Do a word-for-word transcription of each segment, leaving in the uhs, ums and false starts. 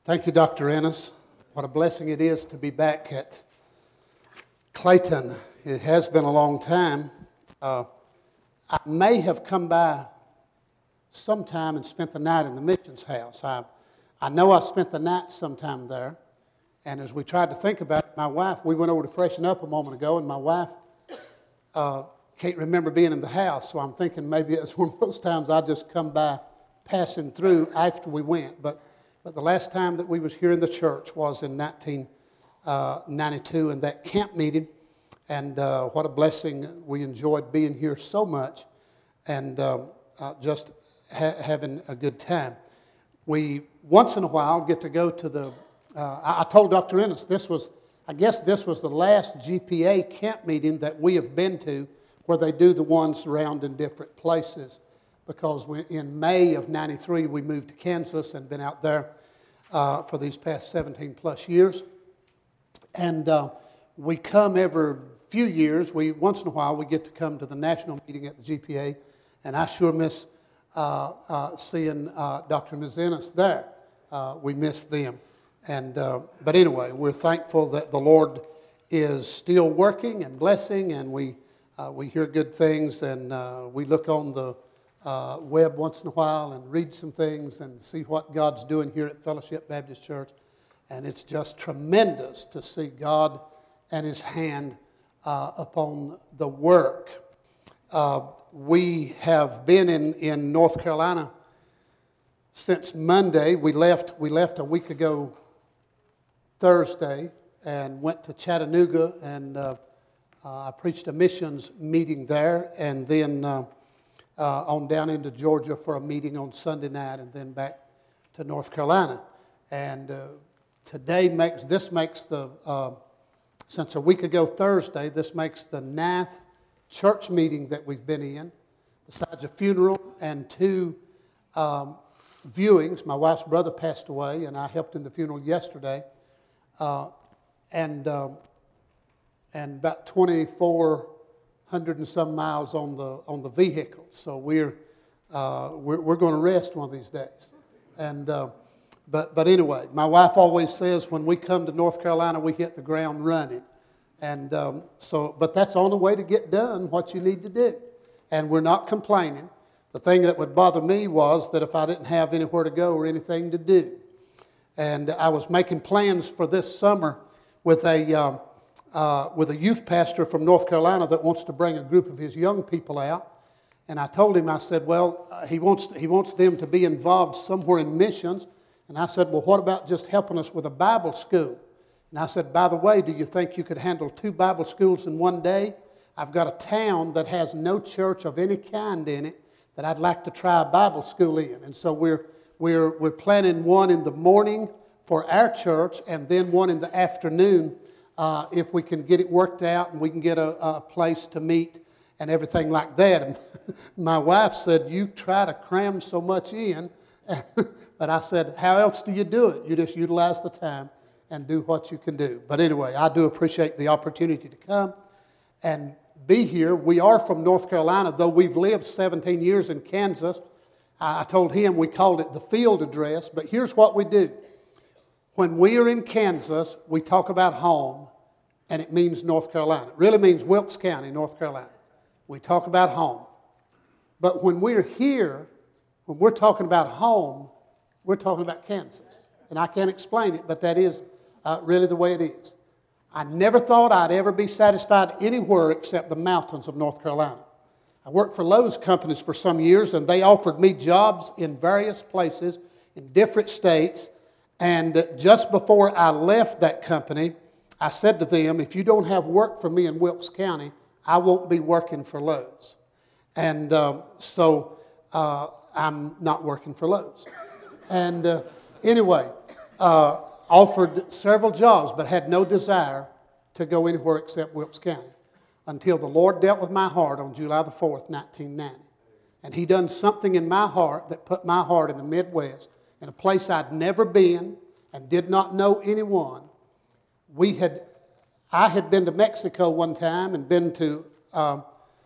Thank you, Doctor Ennis. What a blessing it is to be back at Clayton. It has been a long time. Uh, I may have come by sometime and spent the night in the missions house. I, I know I spent the night sometime there. And as we tried to think about it, my wife, we went over to freshen up a moment ago, and my wife uh, can't remember being in the house. So I'm thinking maybe it's one of those times I just come by passing through after we went. But But the last time that we was here in the church was in nineteen ninety-two in that camp meeting. And uh, what a blessing. We enjoyed being here so much and uh, uh, just ha- having a good time. We, once in a while, get to go to the, uh, I, I told Doctor Ennis, this was, I guess this was the last G P A camp meeting that we have been to where they do the ones around in different places. Because we, in May of ninety-three, we moved to Kansas and been out there uh, for these past seventeen plus years. And uh, we come every few years. We once in a while we get to come to the national meeting at the G P A, and I sure miss uh, uh, seeing uh, Doctor Ennis there. Uh, we miss them. And uh, but anyway, we're thankful that the Lord is still working and blessing, and we uh, we hear good things, and uh, we look on the Uh, web once in a while and read some things and see what God's doing here at Fellowship Baptist Church. And it's just tremendous to see God and His hand uh, upon the work. Uh, we have been in, in North Carolina since Monday. We left, we left a week ago Thursday and went to Chattanooga, and uh, uh, I preached a missions meeting there, and then Uh, Uh, on down into Georgia for a meeting on Sunday night, and then back to North Carolina. And uh, today makes, this makes the, uh, since a week ago Thursday, this makes the ninth church meeting that we've been in, besides a funeral and two um, viewings. My wife's brother passed away, and I helped in the funeral yesterday. Uh, and, um, and about twenty-four hundred and some miles on the on the vehicle, so we're uh, we're, we're going to rest one of these days. And uh, but but anyway, my wife always says when we come to North Carolina, we hit the ground running. And um, so, but that's on the way to get done what you need to do, and we're not complaining. The thing that would bother me was that if I didn't have anywhere to go or anything to do, and I was making plans for this summer with a. Um, Uh, with a youth pastor from North Carolina that wants to bring a group of his young people out. And I told him, I said, well, uh, he wants to, he wants them to be involved somewhere in missions. And I said, well, what about just helping us with a Bible school? And I said, by the way, do you think you could handle two Bible schools in one day? I've got a town that has no church of any kind in it that I'd like to try a Bible school in. And so we're we're we're planning one in the morning for our church, and then one in the afternoon. Uh, if we can get it worked out and we can get a, a place to meet and everything like that. And my wife said, you try to cram so much in. But I said, how else do you do it? You just utilize the time and do what you can do. But anyway, I do appreciate the opportunity to come and be here. We are from North Carolina, though we've lived seventeen years in Kansas. I told him we called it the field address, but here's what we do. When we are in Kansas, we talk about home, and it means North Carolina. It really means Wilkes County, North Carolina. We talk about home. But when we're here, when we're talking about home, we're talking about Kansas. And I can't explain it, but that is uh, really the way it is. I never thought I'd ever be satisfied anywhere except the mountains of North Carolina. I worked for Lowe's companies for some years, and they offered me jobs in various places in different states. And just before I left that company, I said to them, if you don't have work for me in Wilkes County, I won't be working for Lowe's. And um, so uh, I'm not working for Lowe's. And uh, anyway, uh, offered several jobs, but had no desire to go anywhere except Wilkes County until the Lord dealt with my heart on July the fourth, nineteen ninety. And He done something in my heart that put my heart in the Midwest, in a place I'd never been and did not know anyone. We had, I had been to Mexico one time and been to um,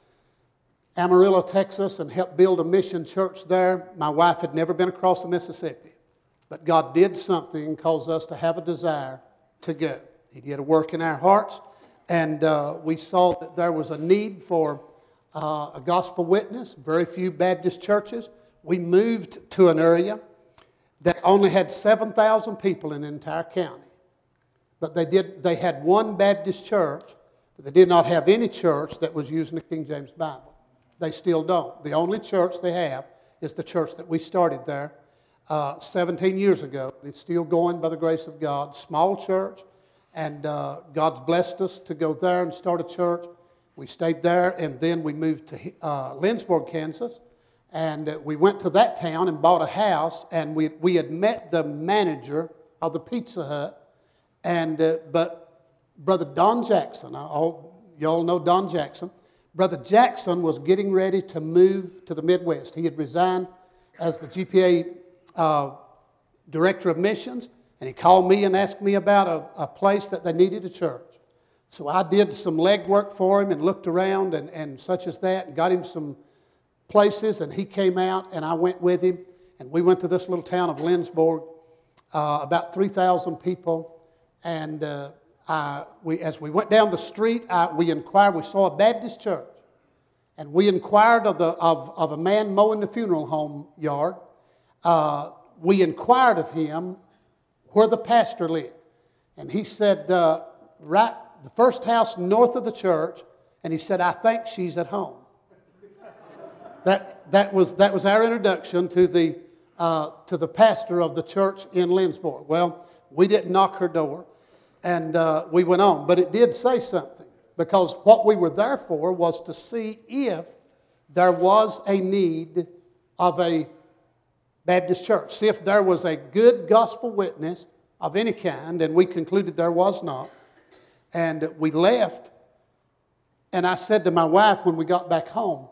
Amarillo, Texas, and helped build a mission church there. My wife had never been across the Mississippi. But God did something and caused us to have a desire to go. He did a work in our hearts, and uh, we saw that there was a need for uh, a gospel witness. Very few Baptist churches. We moved to an area that only had seven thousand people in the entire county. But they did. They had one Baptist church, but they did not have any church that was using the King James Bible. They still don't. The only church they have is the church that we started there uh, seventeen years ago. It's still going by the grace of God. Small church, and uh, God's blessed us to go there and start a church. We stayed there, and then we moved to uh, Lindsborg, Kansas. And uh, we went to that town and bought a house, and we we had met the manager of the Pizza Hut. And uh, but Brother Don Jackson, all y'all know Don Jackson. Brother Jackson was getting ready to move to the Midwest. He had resigned as the G P A uh, director of missions, and he called me and asked me about a, a place that they needed a church. So I did some legwork for him and looked around and, and such as that, and got him some places, and he came out, and I went with him, and we went to this little town of Lindsborg, uh, about three thousand people, and uh, I, we, as we went down the street, I, we inquired, we saw a Baptist church, and we inquired of, the, of, of a man mowing the funeral home yard. Uh, we inquired of him where the pastor lived, and he said, uh, right, the first house north of the church, and he said, I think she's at home. That, that, was, that was our introduction to the, uh, to the pastor of the church in Lindsborg. Well, we didn't knock her door, and uh, we went on. But it did say something, because what we were there for was to see if there was a need of a Baptist church. See if there was a good gospel witness of any kind, and we concluded there was not. And we left, and I said to my wife when we got back home,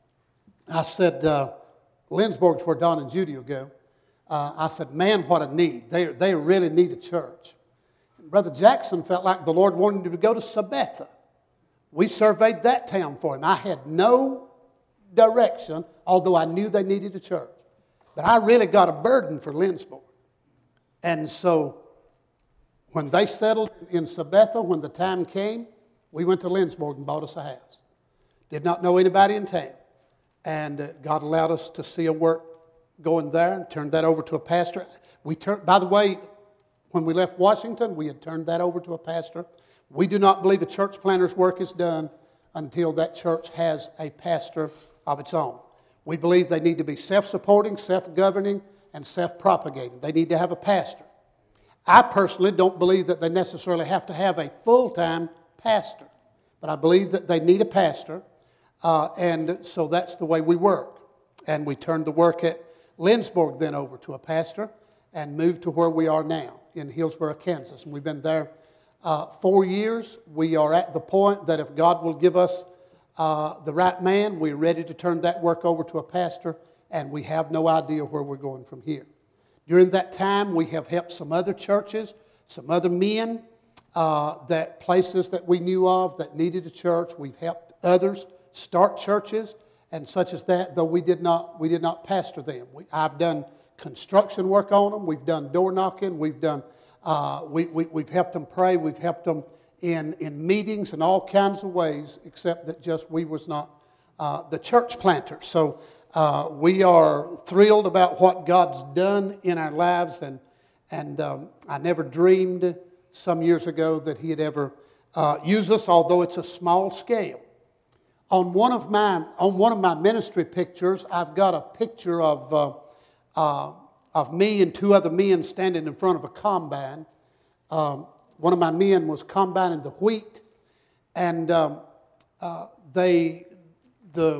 I said, uh, Lindsborg's where Don and Judy will go. Uh, I said, man, what a need. They, they really need a church. And Brother Jackson felt like the Lord wanted him to go to Sabetha. We surveyed that town for him. I had no direction, although I knew they needed a church. But I really got a burden for Lindsborg. And so when they settled in Sabetha, when the time came, we went to Lindsborg and bought us a house. Did not know anybody in town. And uh, God allowed us to see a work going there and turned that over to a pastor. We turned, by the way, when we left Washington, we had turned that over to a pastor. We do not believe a church planter's work is done until that church has a pastor of its own. We believe they need to be self-supporting, self-governing, and self-propagating. They need to have a pastor. I personally don't believe that they necessarily have to have a full-time pastor, but I believe that they need a pastor. Uh, and so that's the way we work. And we turned the work at Lindsborg then over to a pastor and moved to where we are now in Hillsboro, Kansas. And we've been there uh, four years. We are at the point that if God will give us uh, the right man, we're ready to turn that work over to a pastor, and we have no idea where we're going from here. During that time, we have helped some other churches, some other men, uh, that places that we knew of that needed a church. We've helped others start churches and such as that, though we did not we did not pastor them. We, I've done construction work on them. We've done door knocking. We've done uh, we, we we've helped them pray. We've helped them in in meetings and all kinds of ways, except that just we was not uh, the church planter. So uh, we are thrilled about what God's done in our lives, and and um, I never dreamed some years ago that He'd ever uh, use us, although it's a small scale. On one of my on one of my ministry pictures, I've got a picture of uh, uh, of me and two other men standing in front of a combine. Um, one of my men was combining the wheat, and um, uh, they the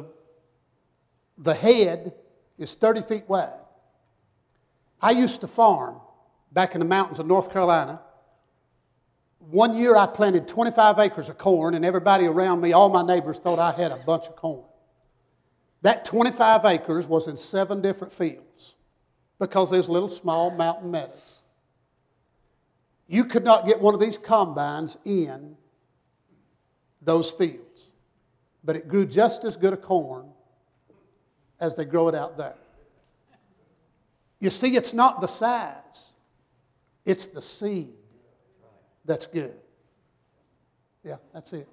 the head is thirty feet wide. I used to farm back in the mountains of North Carolina. One year I planted twenty-five acres of corn, and everybody around me, all my neighbors, thought I had a bunch of corn. That twenty-five acres was in seven different fields because there's little small mountain meadows. You could not get one of these combines in those fields, but it grew just as good a corn as they grow it out there. You see, it's not the size. It's the seed that's good. Yeah, that's it.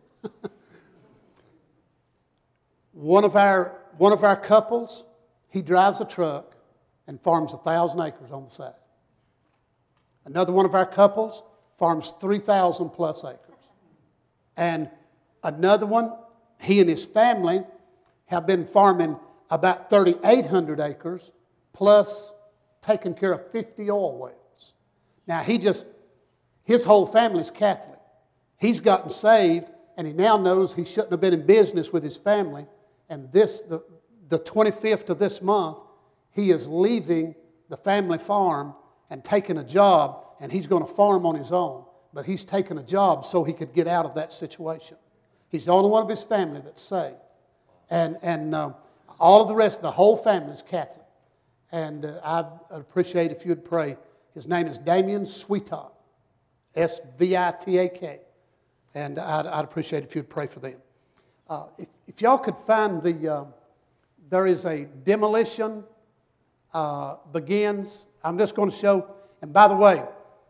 One of our one of our couples, he drives a truck and farms a thousand acres on the side. Another one of our couples farms three thousand plus acres. And another one, he and his family have been farming about thirty-eight hundred acres plus taking care of fifty oil wells. Now he just, his whole family's Catholic. He's gotten saved and he now knows he shouldn't have been in business with his family. And this, the, the twenty-fifth of this month, he is leaving the family farm and taking a job, and he's going to farm on his own. But he's taken a job so he could get out of that situation. He's the only one of his family that's saved. And, and uh, all of the rest, the whole family is Catholic. And uh, I'd appreciate if you'd pray. His name is Damien Sweetak, S V I T A K. And I'd, I'd appreciate if you'd pray for them. Uh, if, if y'all could find the, uh, there is a demolition uh, begins. I'm just going to show, and by the way,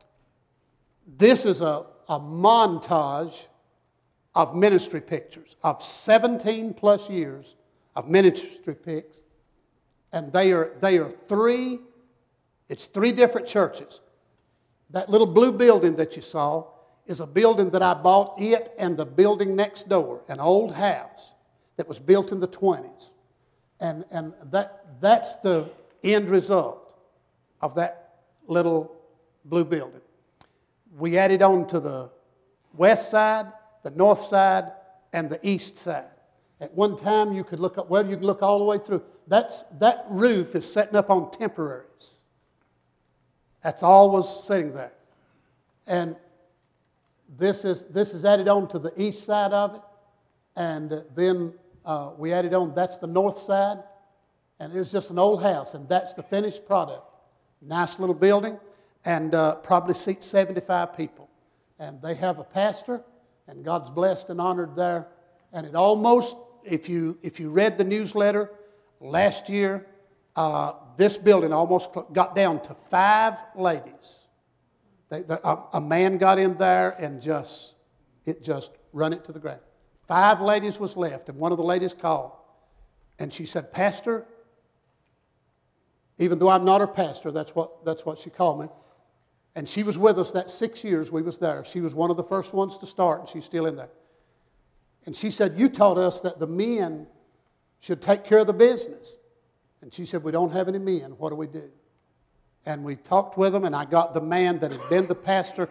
this is a, a montage of ministry pictures of seventeen plus years of ministry pics. And they are, they are three, it's three different churches. That little blue building that you saw is a building that I bought, it and the building next door, an old house that was built in the twenties. And, and that, that's the end result of that little blue building. We added on to the west side, the north side, and the east side. At one time, you could look up, well, you can look all the way through. That's, that roof is setting up on temporaries. That's all was sitting there. And this is, this is added on to the east side of it. And then uh, we added on, that's the north side. And it was just an old house, and that's the finished product. Nice little building, and uh, probably seats seventy-five people. And they have a pastor, and God's blessed and honored there. And it almost, if you if you read the newsletter last year, uh, this building almost got down to five ladies. They, they, a, a man got in there and just, it just run it to the ground. Five ladies was left, and one of the ladies called. And she said, Pastor, even though I'm not her pastor, that's what, that's what she called me. And she was with us that six years we was there. She was one of the first ones to start, and she's still in there. And she said, you taught us that the men should take care of the business. And she said, we don't have any men. What do we do? And we talked with them, and I got the man that had been the pastor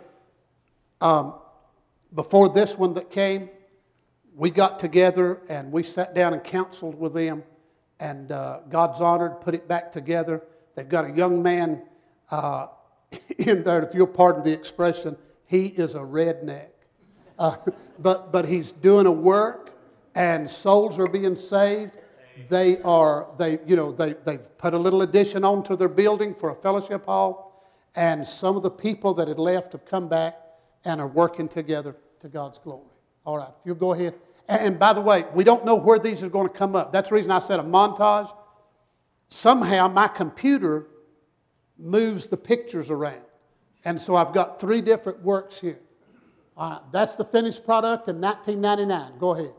um, before this one that came. We got together, and we sat down and counseled with them. And uh, God's honored, put it back together. They've got a young man uh, in there, if you'll pardon the expression, he is a redneck. Uh, but, but he's doing a work, and souls are being saved. They are, they, you know, they, they've put a little addition onto their building for a fellowship hall. And some of the people that had left have come back and are working together to God's glory. All right, if you'll go ahead. And by the way, we don't know where these are going to come up. That's the reason I said a montage. Somehow my computer moves the pictures around. And so I've got three different works here. All right, that's the finished product in nineteen ninety-nine. Go ahead.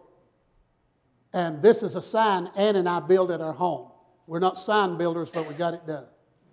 And this is a sign Ann and I built at our home. We're not sign builders, but we got it done.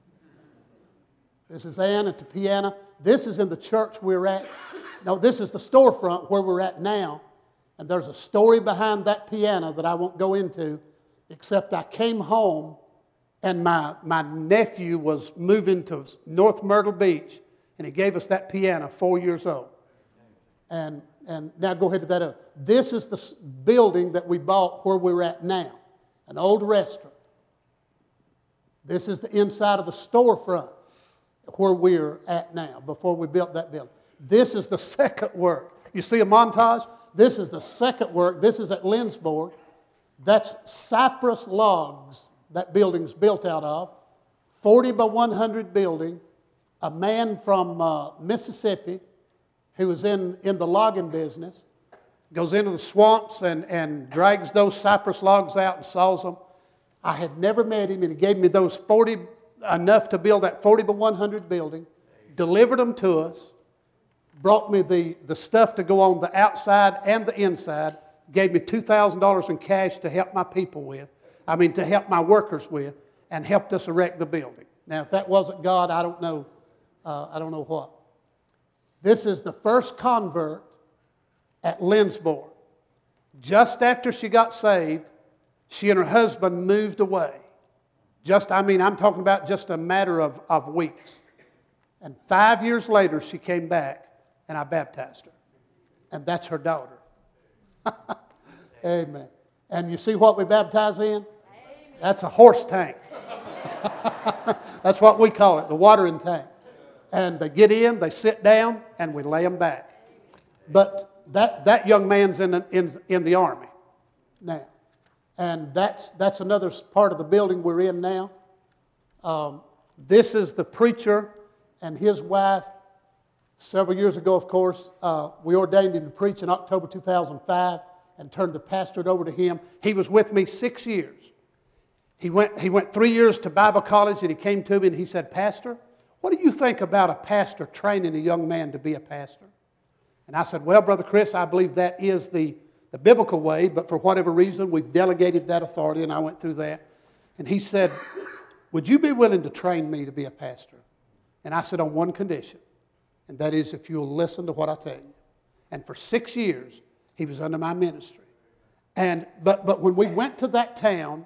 This is Ann at the piano. This is in the church we're at. No, this is the storefront where we're at now. And there's a story behind that piano that I won't go into, except I came home and my, my nephew was moving to North Myrtle Beach, and he gave us that piano, four years old. And, and now go ahead to that other. This is the building that we bought where we're at now, an old restaurant. This is the inside of the storefront where we're at now, before we built that building. This is the second work. You see a montage? This is the second work. This is at Lindsborg. That's cypress logs that building's built out of. forty by one hundred building. A man from uh, Mississippi who was in, in the logging business goes into the swamps and, and drags those cypress logs out and saws them. I had never met him, and he gave me those forty enough to build that forty by one hundred building, delivered them to us, brought me the, the stuff to go on the outside and the inside, gave me two thousand dollars in cash to help my people with, I mean to help my workers with, and helped us erect the building. Now, if that wasn't God, I don't know, uh, I don't know what. This is the first convert at Lindsborg. Just after she got saved, she and her husband moved away. Just, I mean, I'm talking about just a matter of, of weeks. And five years later, she came back, and I baptized her. And that's her daughter. Amen. And you see what we baptize in? Amen. That's a horse tank. That's what we call it, the watering tank. And they get in, they sit down, and we lay them back. But that, that young man's in the, in, in the Army now. And that's, that's another part of the building we're in now. Um, this is the preacher and his wife. Several years ago, of course, uh, we ordained him to preach in October two thousand five and turned the pastorate over to him. He was with me six years. He went, he went three years to Bible college, and he came to me and he said, "Pastor, what do you think about a pastor training a young man to be a pastor?" And I said, "Well, Brother Chris, I believe that is the, the biblical way, but for whatever reason, we've delegated that authority," and I went through that. And he said, "Would you be willing to train me to be a pastor?" And I said, "On one condition, and that is if you'll listen to what I tell you." And for six years, he was under my ministry. And but but when we went to that town,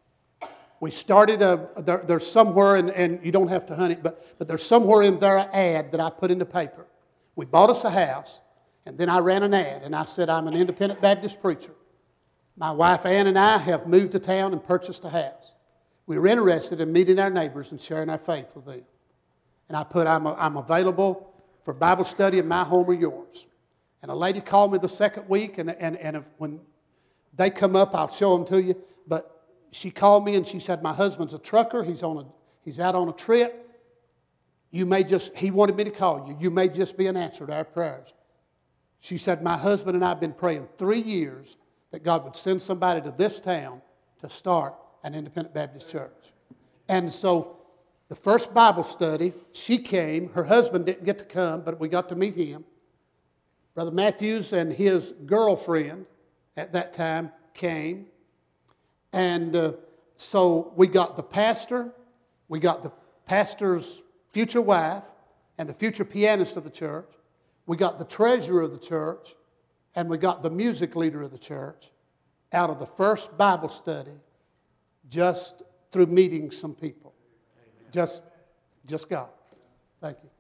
we started a, there, there's somewhere, and, and you don't have to hunt it, but, but there's somewhere in there an ad that I put in the paper. We bought us a house, and then I ran an ad, and I said, "I'm an independent Baptist preacher. My wife Ann and I have moved to town and purchased a house. We were interested in meeting our neighbors and sharing our faith with them." And I put, I'm, a, I'm available for Bible study in my home or yours. And a lady called me the second week, and, and, and if, when they come up, I'll show them to you. But she called me and she said, "My husband's a trucker. He's on a he's out on a trip. You may just, he wanted me to call you. You may just be an answer to our prayers." She said, "My husband and I have been praying three years that God would send somebody to this town to start an independent Baptist church." And so the first Bible study, she came. Her husband didn't get to come, but we got to meet him. Brother Matthews and his girlfriend at that time came. And uh, so we got the pastor, we got the pastor's future wife, and the future pianist of the church. We got the treasurer of the church, and we got the music leader of the church out of the first Bible study just through meeting some people. Just, just God. Thank you.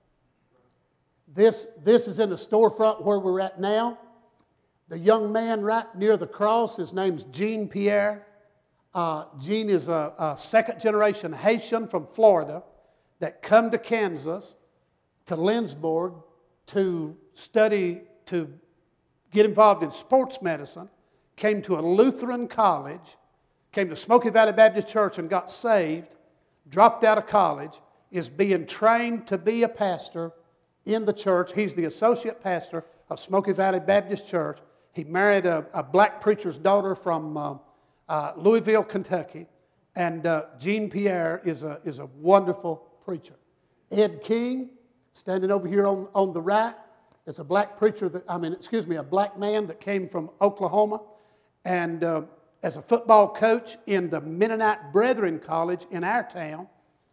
This, this is in the storefront where we're at now. The young man right near the cross, his name's Jean Pierre. Uh, Jean is a, a second-generation Haitian from Florida that come to Kansas, to Lindsborg, to study, to get involved in sports medicine, came to a Lutheran college, came to Smoky Valley Baptist Church and got saved, dropped out of college, is being trained to be a pastor in the church. He's the associate pastor of Smoky Valley Baptist Church. He married a, a black preacher's daughter from uh, uh, Louisville, Kentucky. And uh, Jean Pierre is a, is a wonderful preacher. Ed King, standing over here on, on the right, is a black preacher, that, I mean, excuse me, a black man that came from Oklahoma. And uh, as a football coach in the Mennonite Brethren College in our town.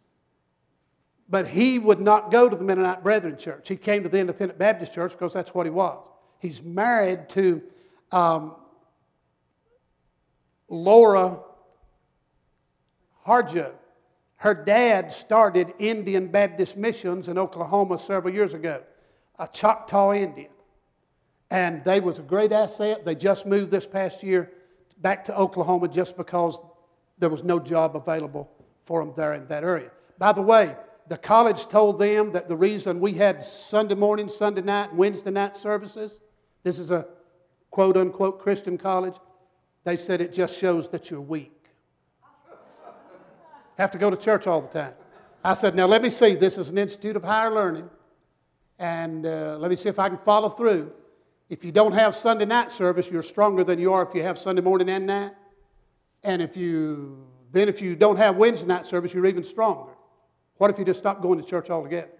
But he would not go to the Mennonite Brethren Church. He came to the Independent Baptist Church because that's what he was. He's married to um, Laura Harjo. Her dad started Indian Baptist Missions in Oklahoma several years ago, a Choctaw Indian. And they was a great asset. They just moved this past year back to Oklahoma just because there was no job available for them there in that area. By the way, the college told them that the reason we had Sunday morning, Sunday night, and Wednesday night services, this is a quote-unquote Christian college, they said it just shows that you're weak. Have to go to church all the time. I said, now let me see. This is an institute of higher learning, and uh, let me see if I can follow through. If you don't have Sunday night service, you're stronger than you are if you have Sunday morning and night. And if you then if you don't have Wednesday night service, you're even stronger. What if you just stopped going to church altogether?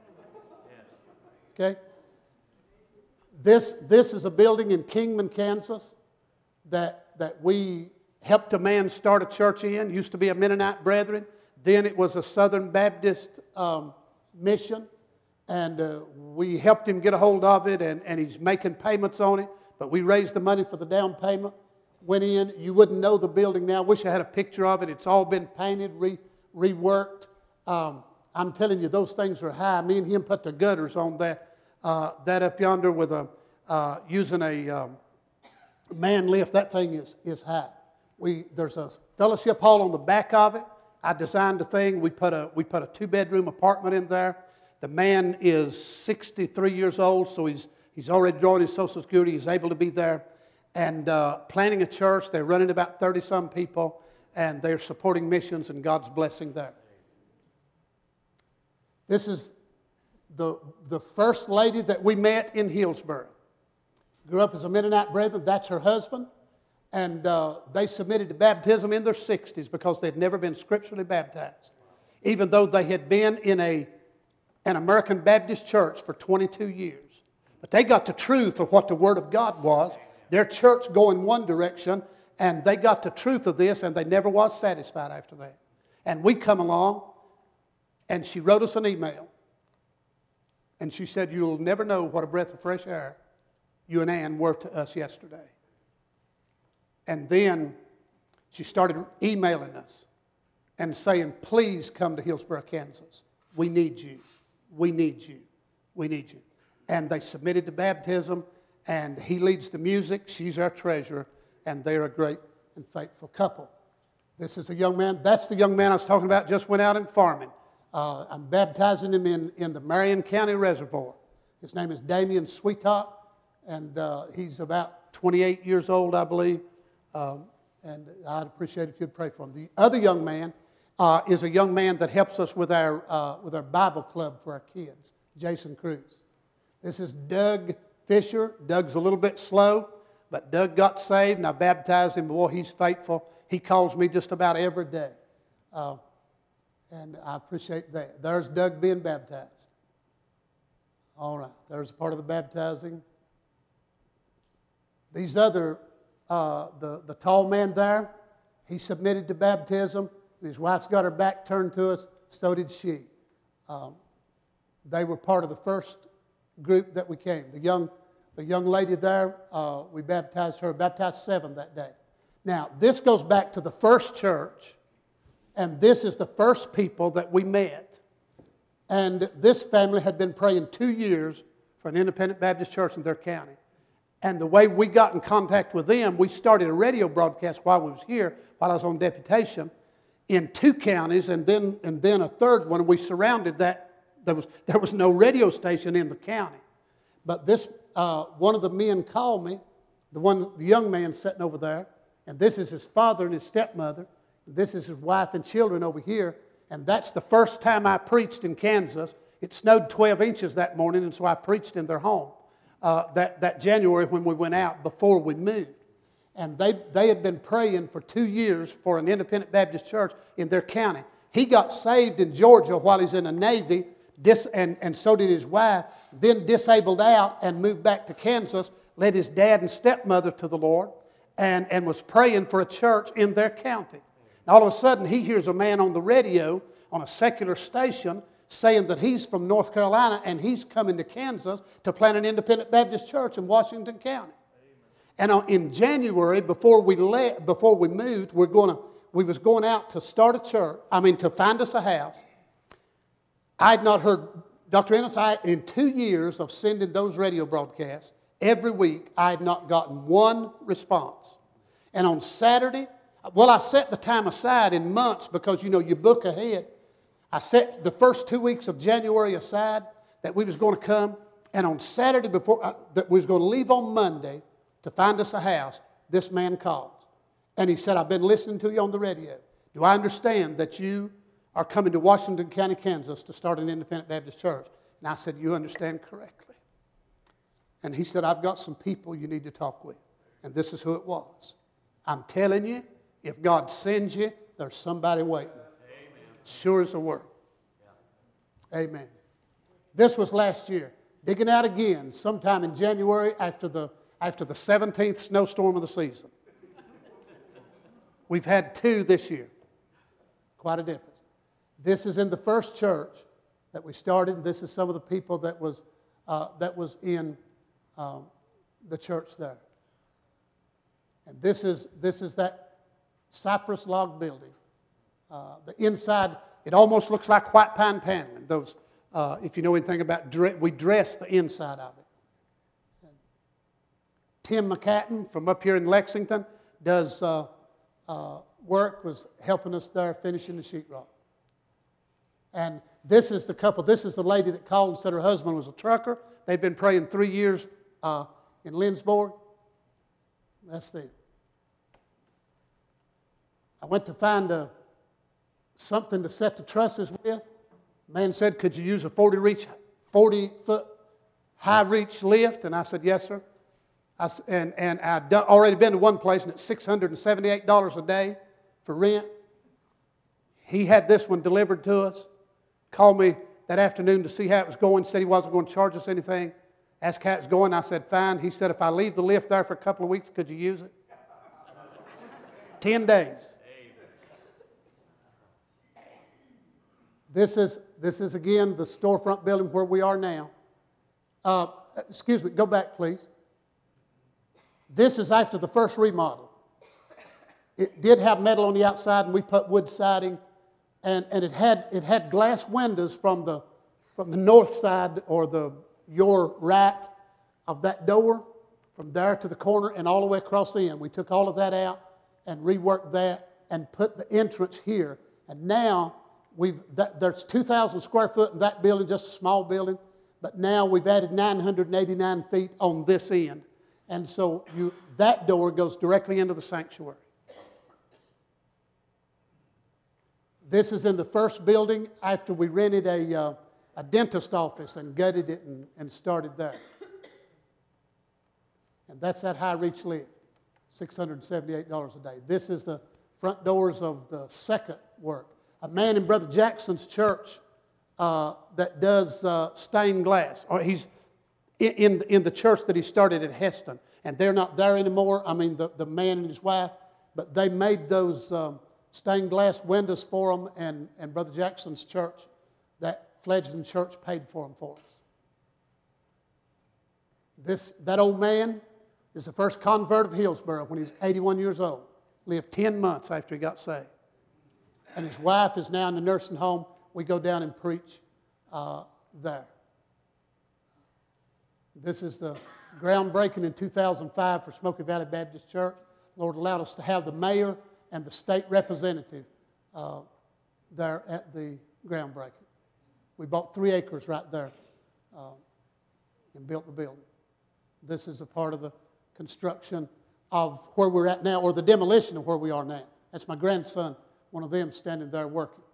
Okay? This, this is a building in Kingman, Kansas that, that we helped a man start a church in. Used to be a Mennonite Brethren. Then it was a Southern Baptist um, mission. And uh, we helped him get a hold of it, and, and he's making payments on it. But we raised the money for the down payment. Went in. You wouldn't know the building now. Wish I had a picture of it. It's all been painted, re, reworked. Um, I'm telling you, those things are high. Me and him put the gutters on that. Uh, that up yonder with a uh, using a um, man lift. That thing is is high. We there's a fellowship hall on the back of it. I designed the thing. We put a we put a two bedroom apartment in there. The man is sixty-three years old, so he's he's already drawing his Social Security. He's able to be there and uh, planning a church. They're running about thirty some people, and they're supporting missions and God's blessing there. This is The, the first lady that we met in Hillsboro. Grew up as a Mennonite Brethren. That's her husband. And uh, they submitted to baptism in their sixties because they'd never been scripturally baptized. Even though they had been in a, an American Baptist church for twenty-two years. But they got the truth of what the Word of God was. Their church going one direction, and they got the truth of this, and they never was satisfied after that. And we come along, and she wrote us an email. And she said, you'll never know what a breath of fresh air you and Ann were to us yesterday. And then she started emailing us and saying, please come to Hillsboro, Kansas. We need you. We need you. We need you. And they submitted to baptism, and he leads the music. She's our treasurer, and they're a great and faithful couple. This is a young man. That's the young man I was talking about, just went out and farming. Uh, I'm baptizing him in, in the Marion County Reservoir. His name is Damian Sweetop, and uh, he's about twenty-eight years old, I believe. Um, and I'd appreciate it if you'd pray for him. The other young man uh, is a young man that helps us with our uh, with our Bible club for our kids, Jason Cruz. This is Doug Fisher. Doug's a little bit slow, but Doug got saved, and I baptized him. Boy, he's faithful. He calls me just about every day. Uh, And I appreciate that. There's Doug being baptized. All right. There's a part of the baptizing. These other, uh, the, the tall man there, he submitted to baptism. And his wife's got her back turned to us. So did she. Um, they were part of the first group that we came. The young, the young lady there, uh, we baptized her, baptized seven that day. Now, this goes back to the first church. And this is the first people that we met. And this family had been praying two years for an independent Baptist church in their county. And the way we got in contact with them, we started a radio broadcast while we was here, while I was on deputation, in two counties, and then and then a third one. We surrounded that. There was there was no radio station in the county. But this uh, one of the men called me, the one the young man sitting over there, and this is his father and his stepmother. This is his wife and children over here, and that's the first time I preached in Kansas. It snowed twelve inches that morning, and so I preached in their home uh, that, that January when we went out before we moved. And they, they had been praying for two years for an independent Baptist church in their county. He got saved in Georgia while he's in the Navy, dis, and, and so did his wife, then disabled out and moved back to Kansas, led his dad and stepmother to the Lord, and, and was praying for a church in their county. And all of a sudden, he hears a man on the radio, on a secular station, saying that he's from North Carolina and he's coming to Kansas to plant an independent Baptist church in Washington County. Amen. And in January, before we left, before we moved, we're going to, we was going out to start a church. I mean, to find us a house. I had not heard, Doctor Ennis, I, in two years of sending those radio broadcasts, every week I had not gotten one response. And on Saturday, well, I set the time aside in months because, you know, you book ahead. I set the first two weeks of January aside that we was going to come. And on Saturday, before I, that we was going to leave on Monday to find us a house, this man called. And he said, I've been listening to you on the radio. Do I understand that you are coming to Washington County, Kansas to start an independent Baptist church? And I said, you understand correctly. And he said, I've got some people you need to talk with. And this is who it was. I'm telling you, if God sends you, there's somebody waiting. Amen. Sure as the word. Amen. This was last year. Digging out again sometime in January after the, after the seventeenth snowstorm of the season. We've had two this year. Quite a difference. This is in the first church that we started. This is some of the people that was, uh, that was in um, the church there. And this is, this is that cypress log building. Uh, the inside, it almost looks like white pine paneling. Those, uh, if you know anything about, dre- we dress the inside of it. And Tim McCatton from up here in Lexington does uh, uh, work, was helping us there finishing the sheetrock. And this is the couple, this is the lady that called and said her husband was a trucker. They'd been praying three years uh, in Lindsborg. That's them. I went to find a, something to set the trusses with. The man said, could you use a forty reach, forty foot high reach lift? And I said, yes, sir. I, and and I'd done, already been to one place, and it's six hundred seventy-eight dollars a day for rent. He had this one delivered to us. Called me that afternoon to see how it was going. Said he wasn't going to charge us anything. Asked how it's going. I said, fine. He said, if I leave the lift there for a couple of weeks, could you use it? Ten days. This is, this is again, the storefront building where we are now. Uh, excuse me, go back, please. This is after the first remodel. It did have metal on the outside, and we put wood siding, and, and it had it had glass windows from the from the north side or the your right of that door, from there to the corner and all the way across the end. We took all of that out and reworked that and put the entrance here. And now we've that, there's two thousand square foot in that building, just a small building, but now we've added nine hundred eighty-nine feet on this end. And so you, that door goes directly into the sanctuary. This is in the first building after we rented a, uh, a dentist office and gutted it and, and started there. And that's that high reach lift, six hundred seventy-eight dollars a day. This is the front doors of the second work. A man in Brother Jackson's church uh, that does uh, stained glass, or he's in, in the church that he started at Heston, and they're not there anymore. I mean, the, the man and his wife, but they made those um, stained glass windows for them, and, and Brother Jackson's church, that fledgling church, paid for them for us. This, that old man is the first convert of Hillsboro when he was eighty-one years old. Lived ten months after he got saved. And his wife is now in the nursing home. We go down and preach uh, there. This is the groundbreaking in two thousand five for Smoky Valley Baptist Church. The Lord allowed us to have the mayor and the state representative uh, there at the groundbreaking. We bought three acres right there uh, and built the building. This is a part of the construction of where we're at now, or the demolition of where we are now. That's my grandson, one of them standing there working.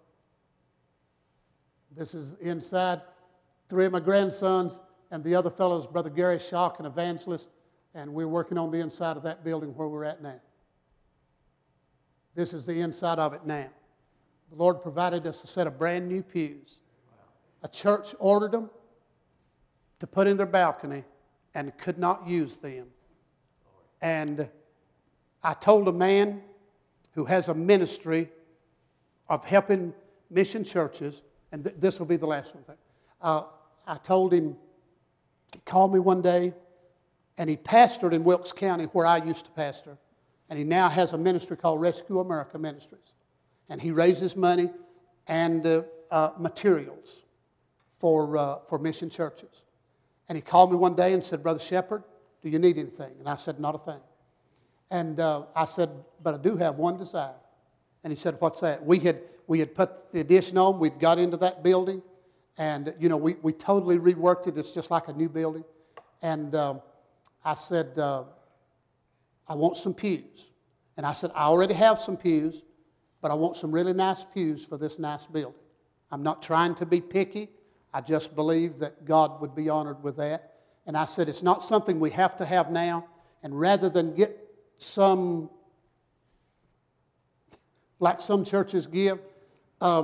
This is inside. Three of my grandsons and the other fellows, Brother Gary Schock, an evangelist, and we're working on the inside of that building where we're at now. This is the inside of it now. The Lord provided us a set of brand new pews. A church ordered them to put in their balcony and could not use them. And I told a man who has a ministry of helping mission churches, and th- this will be the last one thing. Uh, I told him, he called me one day, and he pastored in Wilkes County where I used to pastor, and he now has a ministry called Rescue America Ministries. And he raises money and uh, uh, materials for, uh, for mission churches. And he called me one day and said, Brother Shepherd, do you need anything? And I said, not a thing. And uh, I said, but I do have one desire. And he said, what's that? We had we had put the addition on. We'd got into that building. And, you know, we, we totally reworked it. It's just like a new building. And um, I said, uh, I want some pews. And I said, I already have some pews, but I want some really nice pews for this nice building. I'm not trying to be picky. I just believe that God would be honored with that. And I said, it's not something we have to have now. And rather than get some, like some churches give, uh,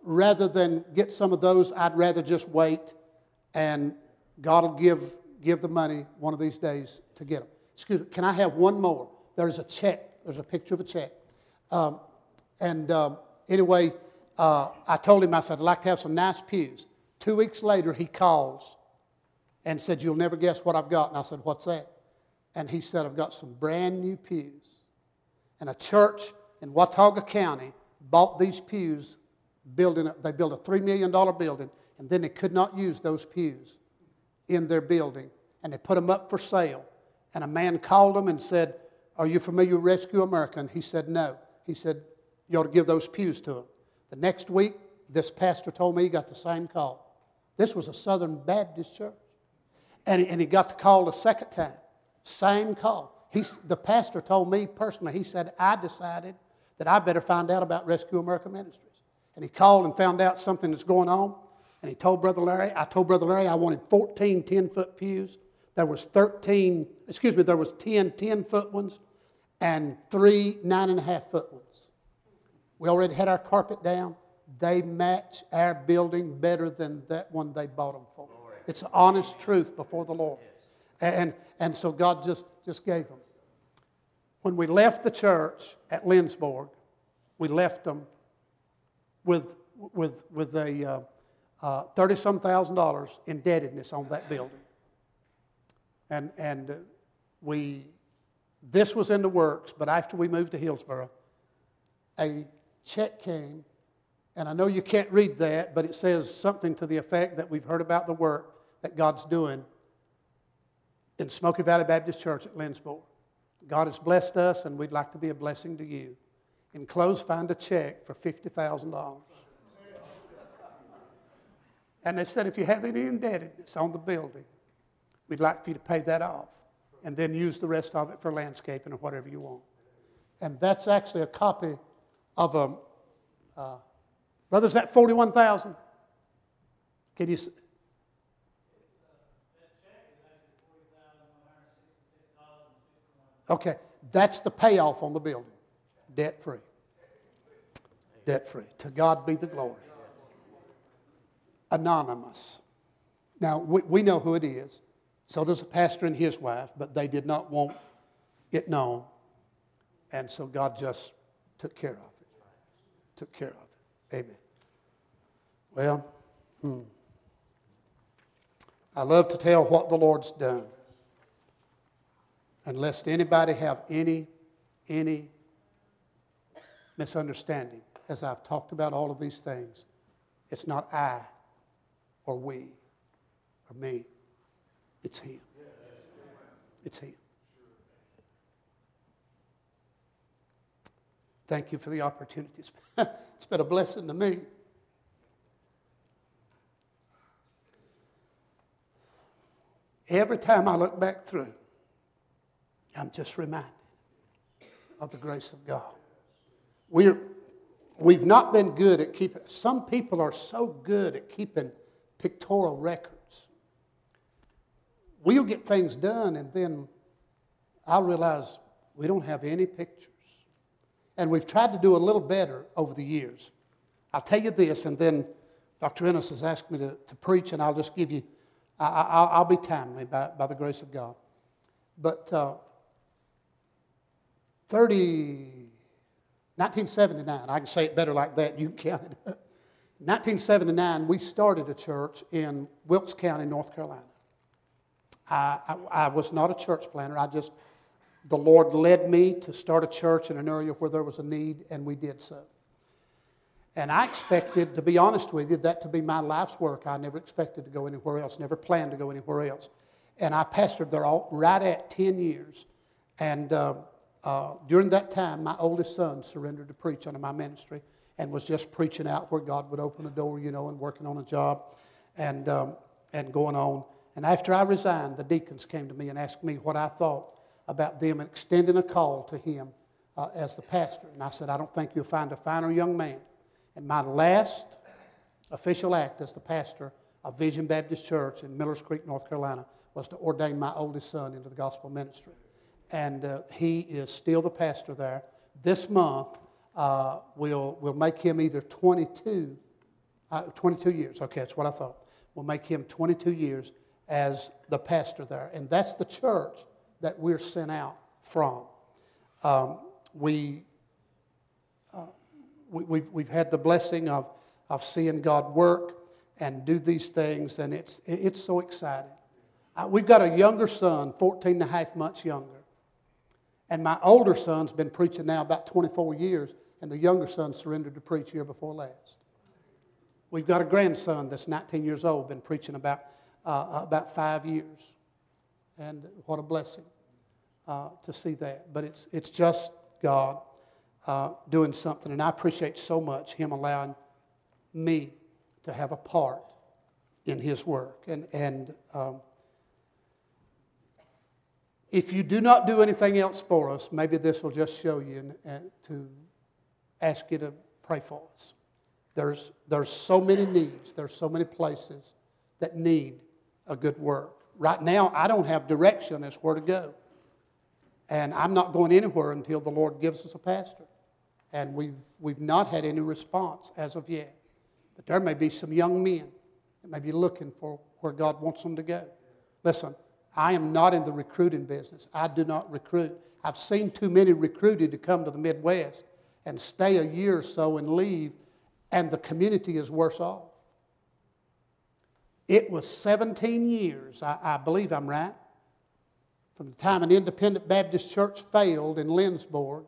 rather than get some of those, I'd rather just wait, and God will give, give the money one of these days to get them. Excuse me, can I have one more? There's a check. There's a picture of a check. Um, and um, anyway, uh, I told him, I said, I'd like to have some nice pews. Two weeks later, he calls and said, you'll never guess what I've got. And I said, what's that? And he said, I've got some brand new pews. And a church in Watauga County bought these pews, building a, they built a three million dollars building, and then they could not use those pews in their building. And they put them up for sale. And a man called them and said, are you familiar with Rescue America? And he said, no. He said, you ought to give those pews to him. The next week, this pastor told me he got the same call. This was a Southern Baptist church. And he, and he got the call the second time. Same call. He, the pastor told me personally, he said, I decided that I better find out about Rescue America Ministries. And he called and found out something that's going on. And he told Brother Larry, I told Brother Larry I wanted fourteen ten-foot pews. There was thirteen, excuse me, there was ten ten-foot ones and three nine and a half foot ones. We already had our carpet down. They match our building better than that one they bought them for. It's an honest truth before the Lord. And, and so God just, just gave them. When we left the church at Lindsborg, we left them with, with, with a uh, uh, thirty-some thousand dollars indebtedness on that building. And, and uh, we, this was in the works, but after we moved to Hillsboro, a check came, and I know you can't read that, but it says something to the effect that we've heard about the work that God's doing in Smoky Valley Baptist Church at Lindsborg. God has blessed us, and we'd like to be a blessing to you. Enclosed, find a check for fifty thousand dollars. And they said, if you have any indebtedness on the building, we'd like for you to pay that off and then use the rest of it for landscaping or whatever you want. And that's actually a copy of a, uh, brother, is that forty-one thousand dollars? Can you see? Okay, that's the payoff on the building. Debt-free. Debt-free. To God be the glory. Anonymous. Now, we, we know who it is. So does the pastor and his wife, but they did not want it known. And so God just took care of it. Took care of it. Amen. Well, hmm. I love to tell what the Lord's done. And lest anybody have any, any misunderstanding, as I've talked about all of these things, it's not I or we or me. It's Him. It's Him. Thank you for the opportunity. It's been a blessing to me. Every time I look back through, I'm just reminded of the grace of God. We're, we've not been good at keeping, some people are so good at keeping pictorial records. We'll get things done, and then I'll realize we don't have any pictures. And we've tried to do a little better over the years. I'll tell you this, and then Doctor Ennis has asked me to, to preach, and I'll just give you, I, I, I'll be timely by, by the grace of God. But uh, thirty, nineteen seventy-nine, I can say it better like that, you can count it up. nineteen seventy-nine, we started a church in Wilkes County, North Carolina. I, I, I was not a church planter. I just, the Lord led me to start a church in an area where there was a need, and we did so. And I expected, to be honest with you, that to be my life's work. I never expected to go anywhere else, never planned to go anywhere else. And I pastored there all, right at ten years. And uh, uh, during that time, my oldest son surrendered to preach under my ministry and was just preaching out where God would open a door, you know, and working on a job and, um, and going on. And after I resigned, the deacons came to me and asked me what I thought about them extending a call to him uh, as the pastor. And I said, I don't think you'll find a finer young man. And my last official act as the pastor of Vision Baptist Church in Millers Creek, North Carolina, was to ordain my oldest son into the gospel ministry. And uh, he is still the pastor there. This month, uh, we'll, we'll make him either twenty-two Uh, twenty-two years. Okay, that's what I thought. We'll make him twenty-two years as the pastor there. And that's the church that we're sent out from. Um, we, uh, we, we've, we've had the blessing of, of seeing God work and do these things, and it's, it's so exciting. Uh, we've got a younger son, fourteen and a half months younger. And my older son's been preaching now about twenty-four years, and the younger son surrendered to preach year before last. We've got a grandson that's nineteen years old, been preaching about uh, about five years. And what a blessing uh, to see that. But it's, it's just God uh, doing something. And I appreciate so much him allowing me to have a part in his work. And, and um, if you do not do anything else for us, maybe this will just show you and, and to ask you to pray for us. There's, there's so many needs. There's so many places that need a good work. Right now, I don't have direction as where to go. And I'm not going anywhere until the Lord gives us a pastor. And we've, we've not had any response as of yet. But there may be some young men that may be looking for where God wants them to go. Listen, I am not in the recruiting business. I do not recruit. I've seen too many recruited to come to the Midwest and stay a year or so and leave, and the community is worse off. It was seventeen years, I, I believe I'm right, from the time an independent Baptist church failed in Lindsborg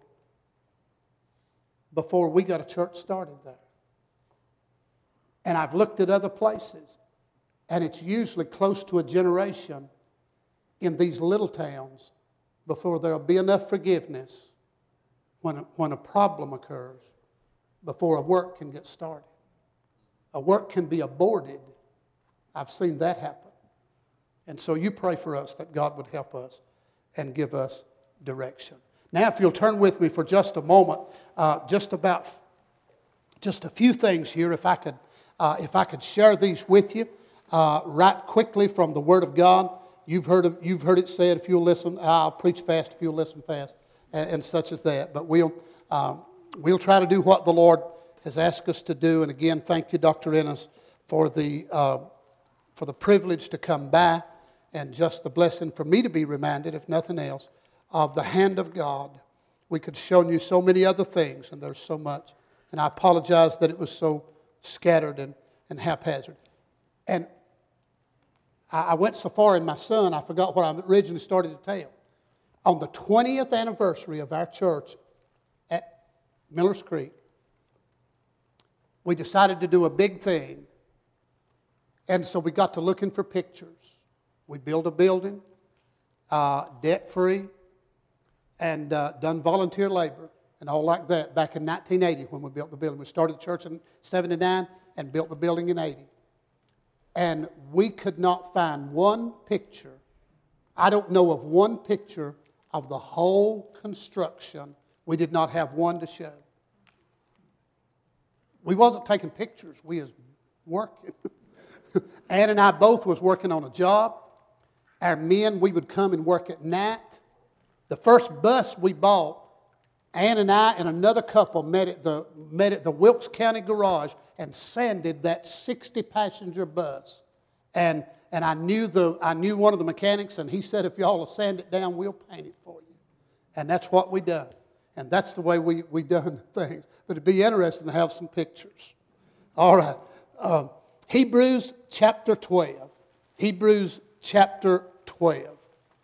before we got a church started there. And I've looked at other places, and it's usually close to a generation in these little towns before there'll be enough forgiveness when a, when a problem occurs, before a work can get started. A work can be aborted. I've seen that happen. And so you pray for us that God would help us and give us direction. Now, if you'll turn with me for just a moment, uh, just about just a few things here, if I could, uh, if I could share these with you uh, right quickly from the Word of God. You've heard of, you've heard it said, if you'll listen, I'll preach fast if you'll listen fast, and, and such as that. But we'll um, we'll try to do what the Lord has asked us to do. And again, thank you, Doctor Ennis, for the uh, for the privilege to come by, and just the blessing for me to be reminded, if nothing else, of the hand of God. We could show you so many other things, and there's so much. And I apologize that it was so scattered and, and haphazard. And I, I went so far in my son, I forgot what I originally started to tell. On the twentieth anniversary of our church at Millers Creek, we decided to do a big thing. And so we got to looking for pictures. We built a building, uh, debt-free, and uh, done volunteer labor and all like that back in nineteen eighty when we built the building. We started the church in seventy-nine and built the building in eighty. And we could not find one picture. I don't know of one picture of the whole construction. We did not have one to show. We wasn't taking pictures. We was working. Ann and I both was working on a job. Our men, we would come and work at night. The first bus we bought, Ann and I and another couple met at the met at the Wilkes County garage and sanded that sixty passenger bus. And and I knew the I knew one of the mechanics, and he said, if y'all will sand it down, we'll paint it for you. And that's what we done. And that's the way we we done things. But it'd be interesting to have some pictures. All right. Um, Hebrews chapter twelve. Hebrews chapter twelve.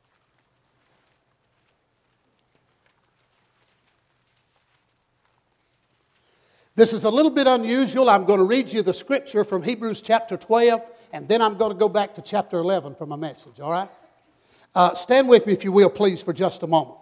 This is a little bit unusual. I'm going to read you the scripture from Hebrews chapter twelve, and then I'm going to go back to chapter eleven for my message, all right? Uh, stand with me, if you will, please, for just a moment.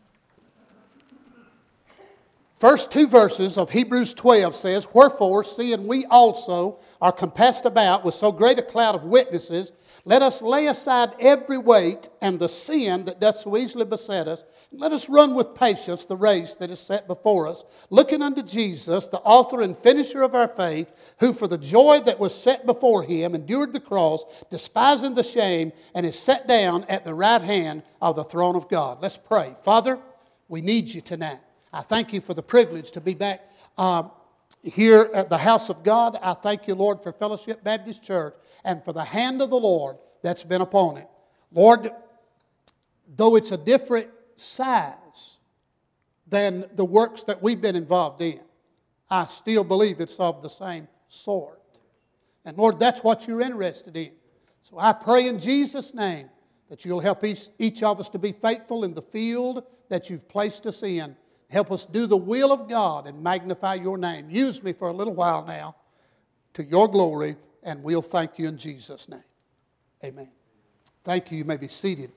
First two verses of Hebrews twelve says, wherefore, seeing we also are compassed about with so great a cloud of witnesses, let us lay aside every weight and the sin that doth so easily beset us, and let us run with patience the race that is set before us, looking unto Jesus, the author and finisher of our faith, who for the joy that was set before him endured the cross, despising the shame, and is set down at the right hand of the throne of God. Let's pray. Father, we need you tonight. I thank you for the privilege to be back uh, here at the house of God. I thank you, Lord, for Fellowship Baptist Church and for the hand of the Lord that's been upon it. Lord, though it's a different size than the works that we've been involved in, I still believe it's of the same sort. And Lord, that's what you're interested in. So I pray in Jesus' name that you'll help each, each of us to be faithful in the field that you've placed us in. Help us do the will of God and magnify your name. Use me for a little while now to your glory, and we'll thank you in Jesus' name. Amen. Thank you. You may be seated.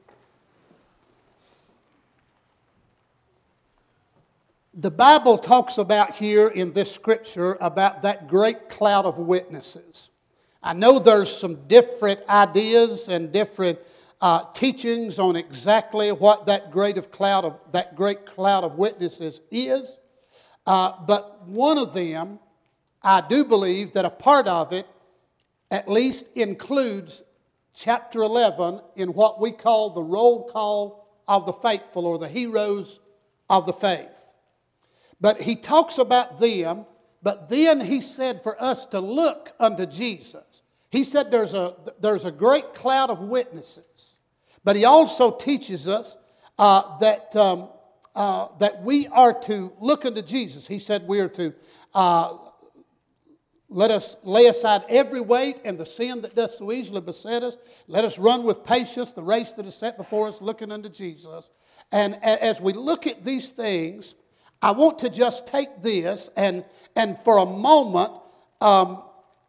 The Bible talks about here in this scripture about that great cloud of witnesses. I know there's some different ideas and different uh, teachings on exactly what that great of cloud of that great cloud of witnesses is, uh, but one of them, I do believe that a part of it, at least, includes chapter eleven in what we call the roll call of the faithful, or the heroes of the faith. But he talks about them, but then he said for us to look unto Jesus. He said there's a, there's a great cloud of witnesses. But he also teaches us uh, that, um, uh, that we are to look unto Jesus. He said we are to uh, let us lay aside every weight and the sin that doth so easily beset us. Let us run with patience the race that is set before us, looking unto Jesus. And as we look at these things, I want to just take this and, and for a moment um,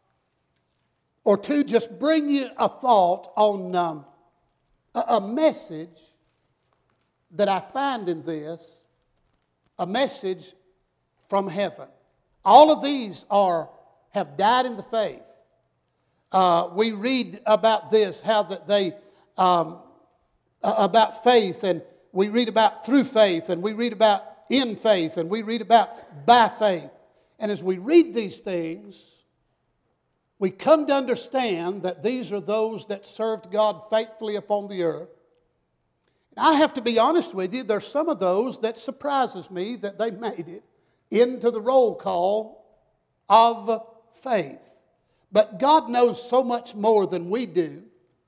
or two, just bring you a thought on um, a, a message that I find in this, a message from heaven. All of these are have died in the faith. Uh, we read about this, how that they um, about faith, and we read about through faith, and we read about in faith, and we read about by faith. And as we read these things, we come to understand that these are those that served God faithfully upon the earth. And I have to be honest with you, there's some of those that surprises me that they made it into the roll call of faith. But God knows so much more than we do.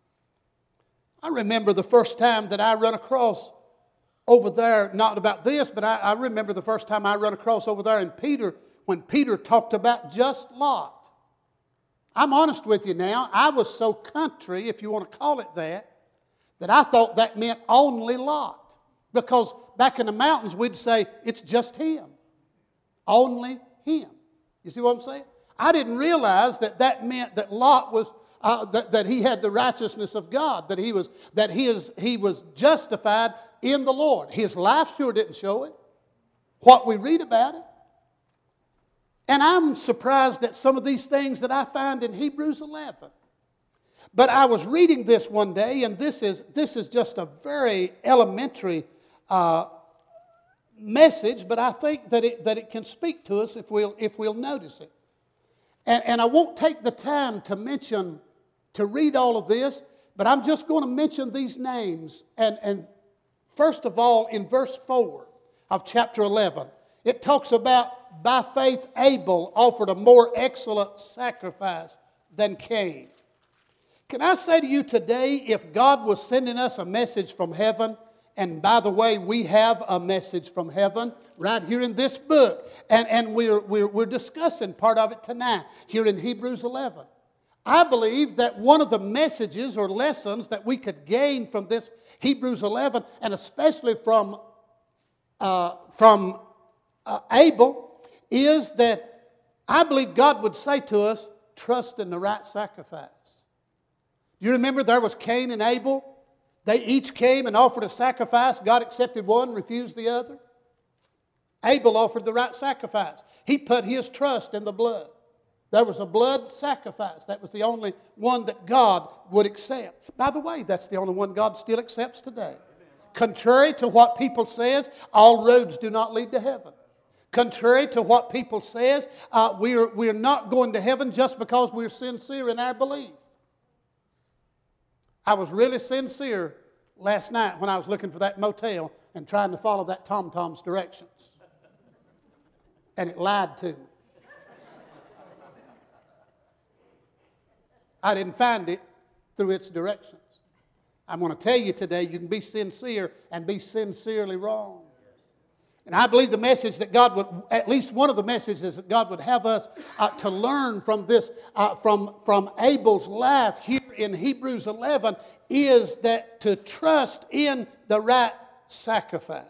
I remember the first time that I run across over there, not about this, but I, I remember the first time I run across over there in Peter, when Peter talked about just Lot. I'm honest with you now, I was so country, if you want to call it that, that I thought that meant only Lot. Because back in the mountains we'd say, it's just him. Only him. You see what I'm saying? I didn't realize that that meant that Lot was, uh, that, that he had the righteousness of God, that he was, that he, is, he was justified in the Lord. His life sure didn't show it. What we read about it. And I'm surprised at some of these things that I find in Hebrews eleven. But I was reading this one day, and this is, this is just a very elementary uh, message, but I think that it, that it can speak to us if we'll, if we'll notice it. And, and I won't take the time to mention, to read all of this, but I'm just going to mention these names. And, and first of all, in verse four of chapter eleven, it talks about, by faith Abel offered a more excellent sacrifice than Cain. Can I say to you today, if God was sending us a message from heaven, and by the way, we have a message from heaven right here in this book, and, and we're, we're, we're discussing part of it tonight here in Hebrews eleven. I believe that one of the messages or lessons that we could gain from this Hebrews eleven, and especially from, uh, from uh, Abel, is that I believe God would say to us, trust in the right sacrifice. Do you remember there was Cain and Abel? They each came and offered a sacrifice. God accepted one, refused the other. Abel offered the right sacrifice. He put his trust in the blood. There was a blood sacrifice. That was the only one that God would accept. By the way, that's the only one God still accepts today. Contrary to what people says, all roads do not lead to heaven. Contrary to what people says, uh, we're, we're not going to heaven just because we're sincere in our belief. I was really sincere last night when I was looking for that motel and trying to follow that Tom Tom's directions. And it lied to me. I didn't find it through its directions. I'm going to tell you today, you can be sincere and be sincerely wrong. And I believe the message that God would, at least one of the messages that God would have us uh, to learn from this, uh, from, from Abel's life here in Hebrews eleven, is that to trust in the right sacrifice.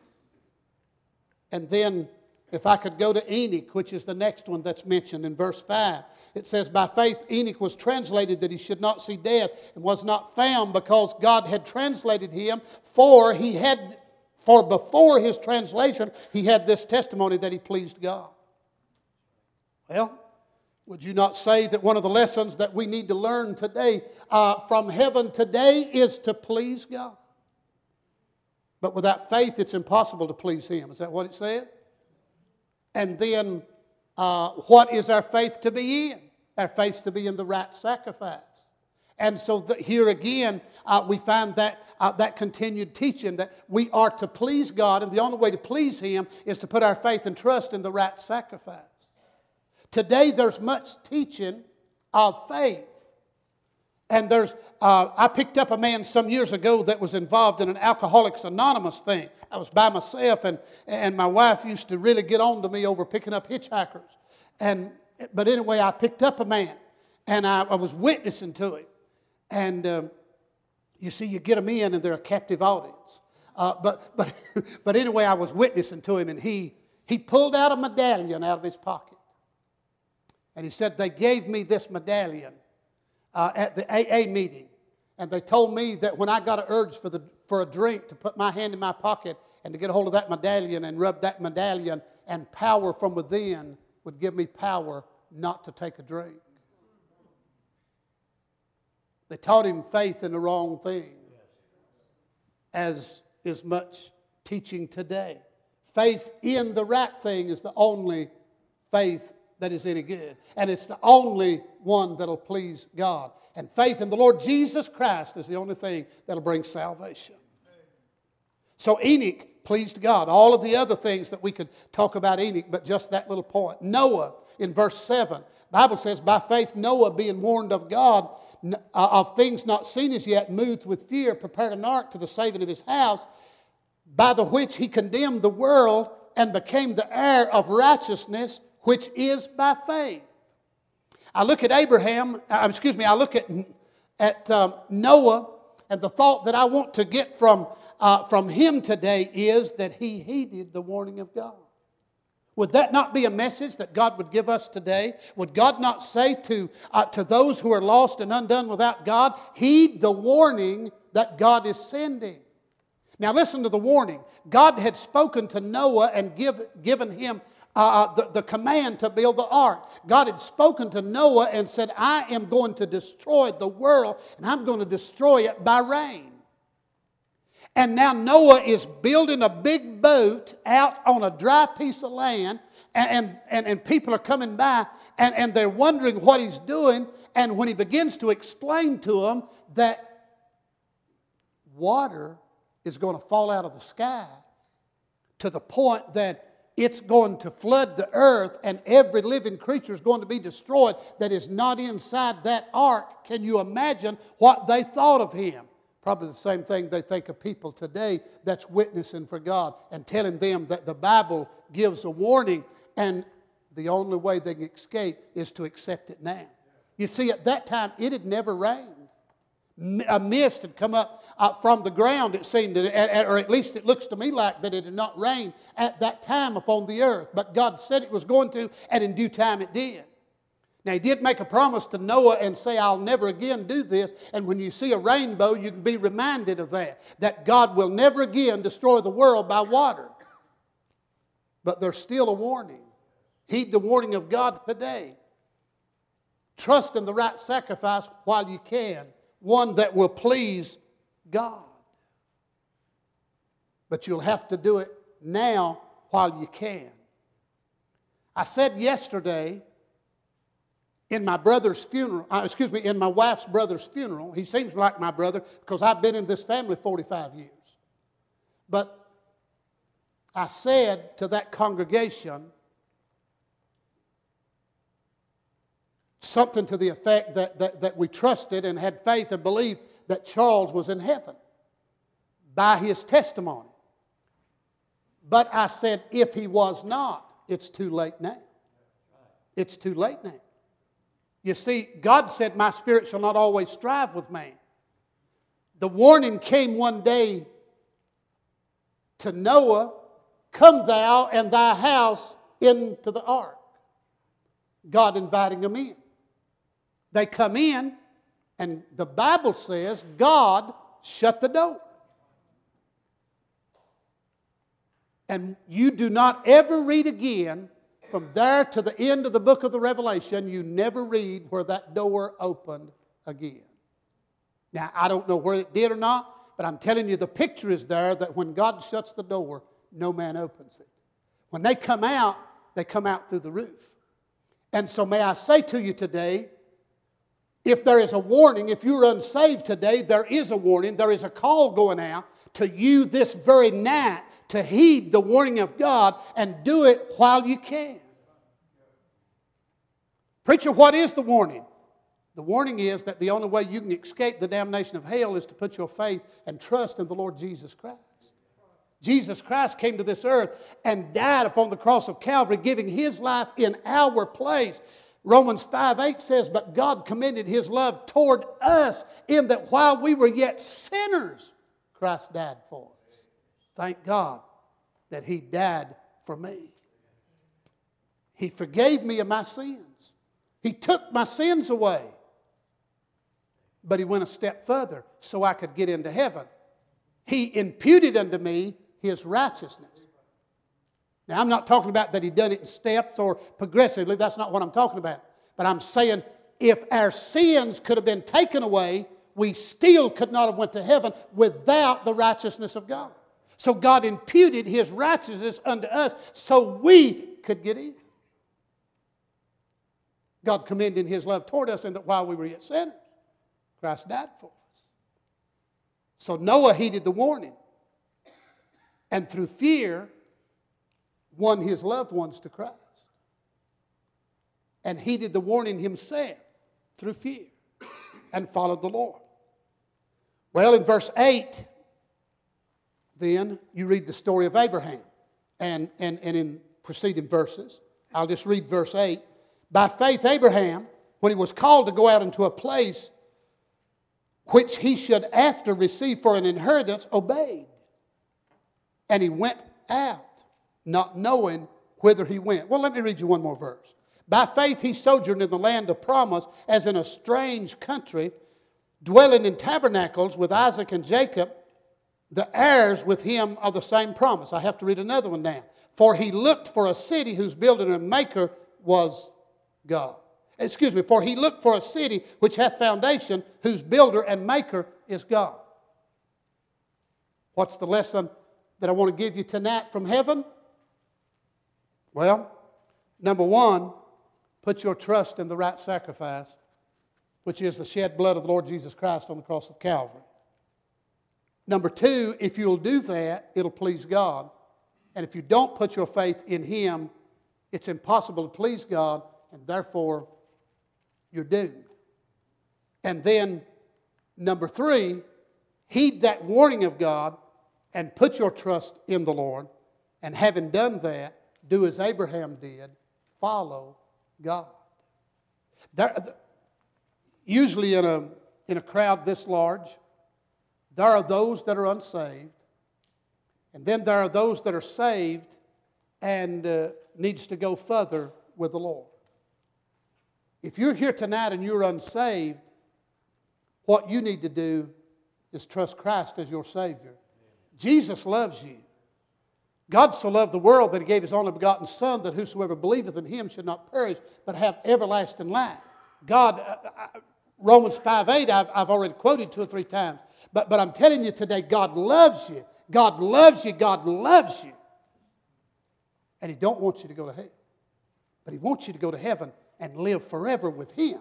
And then, if I could go to Enoch, which is the next one that's mentioned in verse five. It says, by faith Enoch was translated that he should not see death, and was not found because God had translated him, for he had... For before his translation, he had this testimony that he pleased God. Well, would you not say that one of the lessons that we need to learn today uh, from heaven today is to please God? But without faith, it's impossible to please him. Is that what it said? And then, uh, what is our faith to be in? Our faith to be in the right sacrifice. And so the, here again, uh, we find that uh, that continued teaching that we are to please God, and the only way to please him is to put our faith and trust in the right sacrifice. Today, there's much teaching of faith. And there's, uh, I picked up a man some years ago that was involved in an Alcoholics Anonymous thing. I was by myself, and, and my wife used to really get on to me over picking up hitchhikers. And, but anyway, I picked up a man, and I, I was witnessing to him. And um, you see, you get them in, and they're a captive audience. Uh, but but but anyway, I was witnessing to him, and he he pulled out a medallion out of his pocket, and he said, "They gave me this medallion uh, at the A A meeting, and they told me that when I got an urge for the for a drink, to put my hand in my pocket and to get a hold of that medallion and rub that medallion, and power from within would give me power not to take a drink." They taught him faith in the wrong thing, as is much teaching today. Faith in the right thing is the only faith that is any good. And it's the only one that'll please God. And faith in the Lord Jesus Christ is the only thing that'll bring salvation. So Enoch pleased God. All of the other things that we could talk about Enoch, but just that little point. Noah, in verse seven, the Bible says, by faith Noah, being warned of God, of things not seen as yet, moved with fear, prepared an ark to the saving of his house, by the which he condemned the world and became the heir of righteousness, which is by faith. I look at Abraham, uh, excuse me, I look at, at um, Noah, and the thought that I want to get from, uh, from him today is that he heeded the warning of God. Would that not be a message that God would give us today? Would God not say to, uh, to those who are lost and undone without God, heed the warning that God is sending? Now listen to the warning. God had spoken to Noah and give, given him uh, the, the command to build the ark. God had spoken to Noah and said, I am going to destroy the world, and I'm going to destroy it by rain. And now Noah is building a big boat out on a dry piece of land, and, and, and people are coming by, and, and they're wondering what he's doing. And when he begins to explain to them that water is going to fall out of the sky to the point that it's going to flood the earth and every living creature is going to be destroyed that is not inside that ark, can you imagine what they thought of him? Probably the same thing they think of people today that's witnessing for God and telling them that the Bible gives a warning, and the only way they can escape is to accept it now. You see, at that time, it had never rained. A mist had come up uh, from the ground, it seemed, or at least it looks to me like that it had not rained at that time upon the earth. But God said it was going to, and in due time it did. Now, he did make a promise to Noah and say, I'll never again do this. And when you see a rainbow, you can be reminded of that, that God will never again destroy the world by water. But there's still a warning. Heed the warning of God today. Trust in the right sacrifice while you can, one that will please God. But you'll have to do it now while you can. I said yesterday, in my brother's funeral, uh, excuse me, in my wife's brother's funeral, he seems like my brother because I've been in this family forty-five years. But I said to that congregation, something to the effect that, that, that we trusted and had faith and believed that Charles was in heaven by his testimony. But I said, if he was not, it's too late now. It's too late now. You see, God said, my spirit shall not always strive with man. The warning came one day to Noah, come thou and thy house into the ark. God inviting them in. They come in, and the Bible says God shut the door. And you do not ever read again, from there to the end of the book of the Revelation, you never read where that door opened again. Now, I don't know where it did or not, but I'm telling you the picture is there that when God shuts the door, no man opens it. When they come out, they come out through the roof. And so may I say to you today, if there is a warning, if you're unsaved today, there is a warning, there is a call going out to you this very night to heed the warning of God and do it while you can. Preacher, what is the warning? The warning is that the only way you can escape the damnation of hell is to put your faith and trust in the Lord Jesus Christ. Jesus Christ came to this earth and died upon the cross of Calvary, giving His life in our place. Romans five eight says, but God commended His love toward us in that while we were yet sinners, Christ died for us. Thank God that He died for me. He forgave me of my sins. He took my sins away. But He went a step further so I could get into heaven. He imputed unto me His righteousness. Now, I'm not talking about that He done it in steps or progressively. That's not what I'm talking about. But I'm saying if our sins could have been taken away, we still could not have went to heaven without the righteousness of God. So God imputed His righteousness unto us so we could get in. God commended His love toward us in that while we were yet sinners, Christ died for us. So Noah heeded the warning. And through fear, won his loved ones to Christ. And heeded the warning himself through fear. And followed the Lord. Well, in verse eight, then you read the story of Abraham. And, and, and in preceding verses, I'll just read verse eight. By faith Abraham, when he was called to go out into a place which he should after receive for an inheritance, obeyed. And he went out, not knowing whither he went. Well, let me read you one more verse. By faith he sojourned in the land of promise as in a strange country, dwelling in tabernacles with Isaac and Jacob, the heirs with him of the same promise. I have to read another one now. For he looked for a city whose builder and maker was God. Excuse me, for he looked for a city which hath foundation, whose builder and maker is God. What's the lesson that I want to give you tonight from heaven? Well, number one, put your trust in the right sacrifice, which is the shed blood of the Lord Jesus Christ on the cross of Calvary. Number two, if you'll do that, it'll please God. And if you don't put your faith in Him, it's impossible to please God, and therefore you're doomed. And then, number three, heed that warning of God and put your trust in the Lord. And having done that, do as Abraham did, follow God. There, usually in a, in a crowd this large, there are those that are unsaved, and then there are those that are saved and uh, needs to go further with the Lord. If you're here tonight and you're unsaved, what you need to do is trust Christ as your Savior. Jesus loves you. God so loved the world that He gave His only begotten Son, that whosoever believeth in Him should not perish, but have everlasting life. God, uh, uh, Romans five eight, I've, I've already quoted two or three times. But, but I'm telling you today, God loves you. God loves you. God loves you. And He don't want you to go to hell. But He wants you to go to heaven and live forever with Him.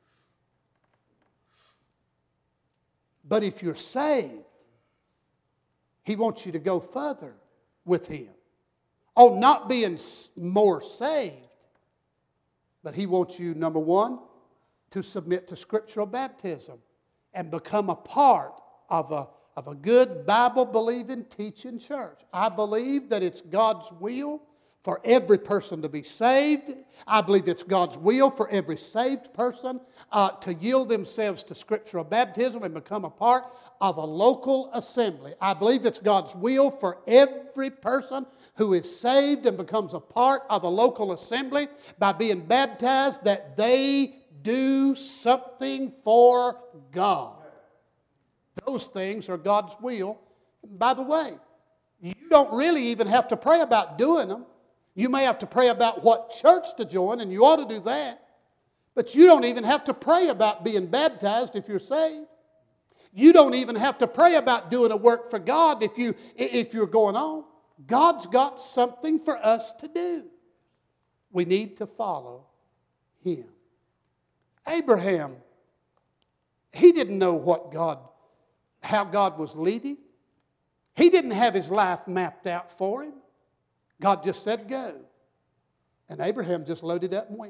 But if you're saved, He wants you to go further with Him. Oh, not being more saved, but He wants you, number one, to submit to scriptural baptism and become a part of a, of a good Bible-believing, teaching church. I believe that it's God's will for every person to be saved. I believe it's God's will for every saved person uh, to yield themselves to scriptural baptism and become a part of a local assembly. I believe it's God's will for every person who is saved and becomes a part of a local assembly by being baptized that they do something for God. Those things are God's will. By the way, you don't really even have to pray about doing them. You may have to pray about what church to join, and you ought to do that. But you don't even have to pray about being baptized if you're saved. You don't even have to pray about doing a work for God if, you, if you're going on. God's got something for us to do. We need to follow Him. Abraham, he didn't know what God, how God was leading. He didn't have his life mapped out for him. God just said go. And Abraham just loaded up and went.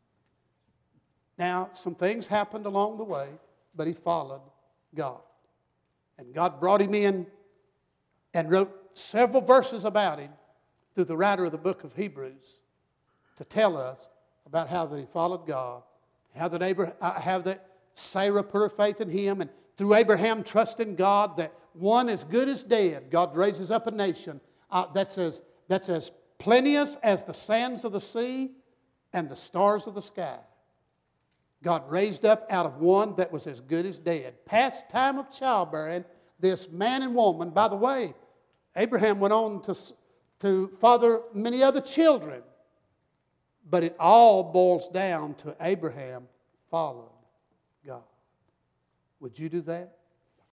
Now, some things happened along the way, but he followed God. And God brought him in and wrote several verses about him through the writer of the book of Hebrews to tell us about how that he followed God, how that Abraham, how that Sarah put her faith in him, and through Abraham trusting God that one as good as dead, God raises up a nation uh, that's as that's as plenteous as the sands of the sea and the stars of the sky. God raised up out of one that was as good as dead. Past time of childbearing, this man and woman, by the way, Abraham went on to, to father many other children. But it all boils down to Abraham followed God. Would you do that?